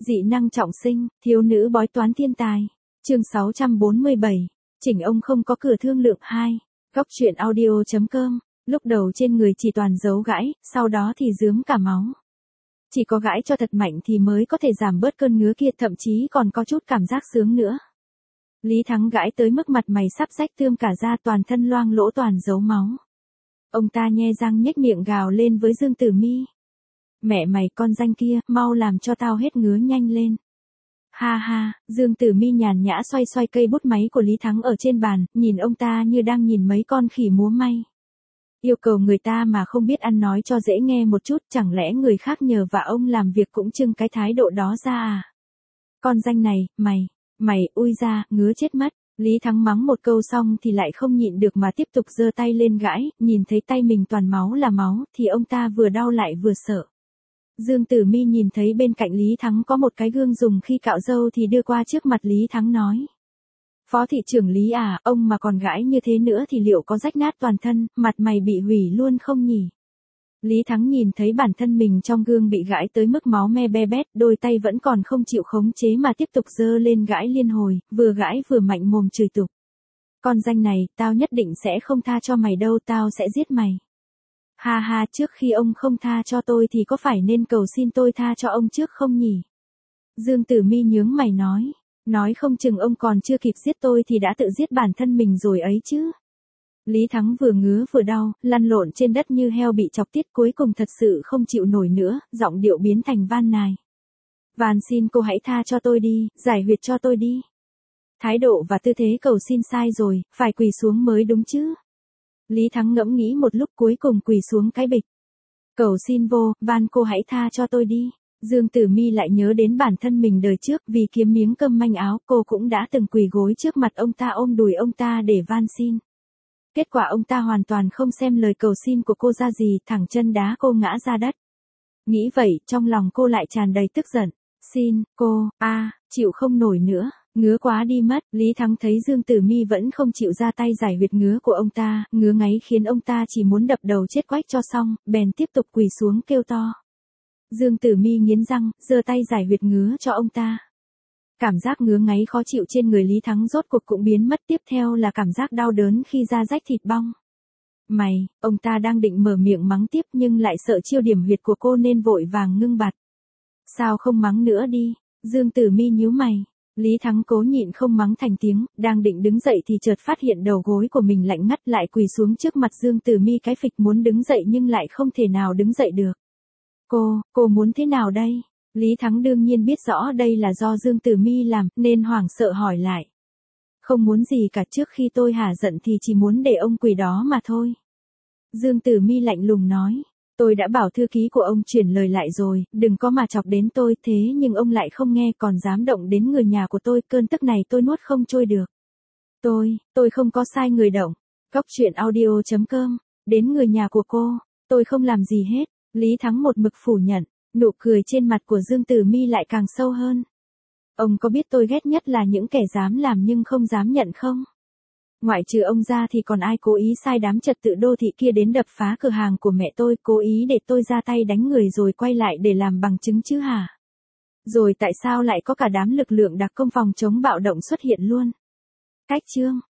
Dị năng trọng sinh, thiếu nữ bói toán thiên tài. Chương 647. Chỉnh ông không có cửa thương lượng 2. Góc truyện audio.com. Lúc đầu trên người chỉ toàn dấu gãi, sau đó thì rướm cả máu. Chỉ có gãi cho thật mạnh thì mới có thể giảm bớt cơn ngứa kia, thậm chí còn có chút cảm giác sướng nữa. Lý Thắng gãi tới mức mặt mày sắp rách tươm cả ra, toàn thân loang lỗ toàn dấu máu. Ông ta nhe răng nhếch miệng gào lên với Dương Tử Mi. Mẹ mày con danh kia, mau làm cho tao hết ngứa nhanh lên. Ha ha, Dương Tử Mi nhàn nhã xoay xoay cây bút máy của Lý Thắng ở trên bàn, nhìn ông ta như đang nhìn mấy con khỉ múa may. Yêu cầu người ta mà không biết ăn, nói cho dễ nghe một chút, chẳng lẽ người khác nhờ vả ông làm việc cũng trưng cái thái độ đó ra à? Con danh này, mày, ui ra, ngứa chết mất. Lý Thắng mắng một câu xong thì lại không nhịn được mà tiếp tục giơ tay lên gãi, nhìn thấy tay mình toàn máu là máu thì ông ta vừa đau lại vừa sợ. Dương Tử Mi nhìn thấy bên cạnh Lý Thắng có một cái gương dùng khi cạo râu thì đưa qua trước mặt Lý Thắng nói. Phó thị trưởng Lý à, ông mà còn gãi như thế nữa thì liệu có rách nát toàn thân, mặt mày bị hủy luôn không nhỉ? Lý Thắng nhìn thấy bản thân mình trong gương bị gãi tới mức máu me be bét, đôi tay vẫn còn không chịu khống chế mà tiếp tục giơ lên gãi liên hồi, vừa gãi vừa mạnh mồm chửi tục. Con danh này, tao nhất định sẽ không tha cho mày đâu, tao sẽ giết mày. Ha ha, trước khi ông không tha cho tôi thì có phải nên cầu xin tôi tha cho ông trước không nhỉ? Dương Tử Mi nhướng mày nói không chừng ông còn chưa kịp giết tôi thì đã tự giết bản thân mình rồi ấy chứ. Lý Thắng vừa ngứa vừa đau, lăn lộn trên đất như heo bị chọc tiết, cuối cùng thật sự không chịu nổi nữa, giọng điệu biến thành van nài. Van xin cô hãy tha cho tôi đi, giải huyệt cho tôi đi. Thái độ và tư thế cầu xin sai rồi, phải quỳ xuống mới đúng chứ. Lý Thắng ngẫm nghĩ một lúc cuối cùng quỳ xuống cái bịch. Cầu xin vô, van cô hãy tha cho tôi đi. Dương Tử Mi lại nhớ đến bản thân mình đời trước, vì kiếm miếng cơm manh áo, cô cũng đã từng quỳ gối trước mặt ông ta, ôm đùi ông ta để van xin. Kết quả ông ta hoàn toàn không xem lời cầu xin của cô ra gì, thẳng chân đá cô ngã ra đất. Nghĩ vậy, trong lòng cô lại tràn đầy tức giận. Xin, cô, chịu không nổi nữa, ngứa quá đi mất. Lý Thắng thấy Dương Tử Mi vẫn không chịu ra tay giải huyệt ngứa của ông ta, ngứa ngáy khiến ông ta chỉ muốn đập đầu chết quách cho xong, bèn tiếp tục quỳ xuống kêu to. Dương Tử Mi nghiến răng, giơ tay giải huyệt ngứa cho ông ta. Cảm giác ngứa ngáy khó chịu trên người Lý Thắng rốt cuộc cũng biến mất, tiếp theo là cảm giác đau đớn khi da rách thịt bong. Mày, ông ta đang định mở miệng mắng tiếp nhưng lại sợ chiêu điểm huyệt của cô nên vội vàng ngưng bặt. Sao không mắng nữa đi? Dương Tử Mi nhíu mày. Lý Thắng cố nhịn không mắng thành tiếng, đang định đứng dậy thì chợt phát hiện đầu gối của mình lạnh ngắt, lại quỳ xuống trước mặt Dương Tử Mi cái phịch muốn đứng dậy nhưng lại không thể nào đứng dậy được. Cô muốn thế nào đây? Lý Thắng đương nhiên biết rõ đây là do Dương Tử Mi làm, nên hoảng sợ hỏi lại. Không muốn gì cả, trước khi tôi hả giận thì chỉ muốn để ông quỳ đó mà thôi. Dương Tử Mi lạnh lùng nói. Tôi đã bảo thư ký của ông chuyển lời lại rồi, đừng có mà chọc đến tôi, thế nhưng ông lại không nghe, còn dám động đến người nhà của tôi, cơn tức này tôi nuốt không trôi được. Tôi không có sai người động. Góc truyện audio.com. Đến người nhà của cô, tôi không làm gì hết. Lý Thắng một mực phủ nhận. Nụ cười trên mặt của Dương Tử Mi lại càng sâu hơn. Ông có biết tôi ghét nhất là những kẻ dám làm nhưng không dám nhận không? Ngoại trừ ông ra thì còn ai cố ý sai đám trật tự đô thị kia đến đập phá cửa hàng của mẹ tôi, cố ý để tôi ra tay đánh người rồi quay lại để làm bằng chứng chứ hả? Rồi tại sao lại có cả đám lực lượng đặc công phòng chống bạo động xuất hiện luôn? Cách chương.